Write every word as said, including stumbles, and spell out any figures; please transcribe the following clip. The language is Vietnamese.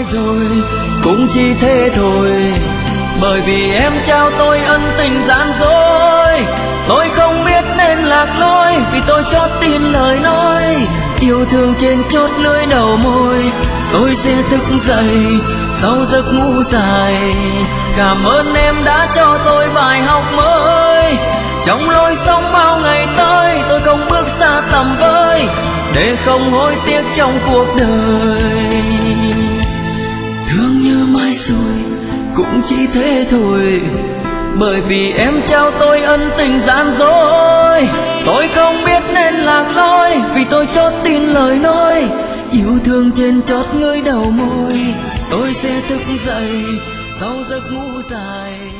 rồi cũng chỉ thế thôi. Bởi vì em trao tôi ân tình gian dối, tôi không biết nên lạc lối, vì tôi chót tin lời nói yêu thương trên chót lưỡi đầu môi. Tôi sẽ thức dậy sau giấc ngủ dài, cảm ơn em đã cho tôi bài học mới. Trong lối sống bao ngày tới, tôi không bước xa tầm với, để không hối tiếc trong cuộc đời. Thương như mai rồi cũng chỉ thế thôi, bởi vì em trao tôi ân tình gian dối. Tôi không biết nên lạc lối, vì tôi chót tin lời nói yêu thương trên chót lưỡi đầu môi. Tôi sẽ thức dậy sau giấc ngủ dài.